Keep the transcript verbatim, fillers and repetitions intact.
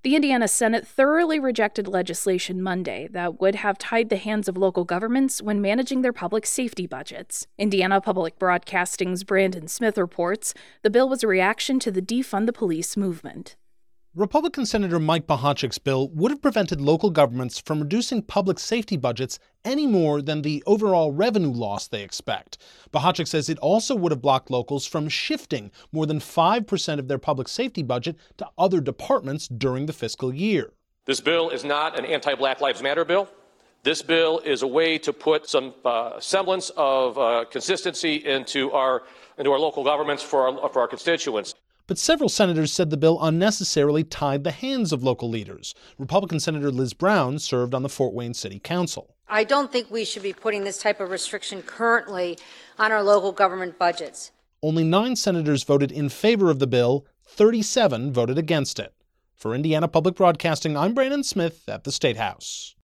The Indiana Senate thoroughly rejected legislation Monday that would have tied the hands of local governments when managing their public safety budgets. Indiana Public Broadcasting's Brandon Smith reports the bill was a reaction to the Defund the Police movement. Republican Senator Mike Bohachic's bill would have prevented local governments from reducing public safety budgets any more than the overall revenue loss they expect. Bohacic says it also would have blocked locals from shifting more than five percent of their public safety budget to other departments during the fiscal year. This bill is not an anti-Black Lives Matter bill. This bill is a way to put some uh, semblance of uh, consistency into our into our local governments for our, for our constituents. But several senators said the bill unnecessarily tied the hands of local leaders. Republican Senator Liz Brown served on the Fort Wayne City Council. I don't think we should be putting this type of restriction currently on our local government budgets. Only nine senators voted in favor of the bill, thirty-seven voted against it. For Indiana Public Broadcasting, I'm Brandon Smith at the State House.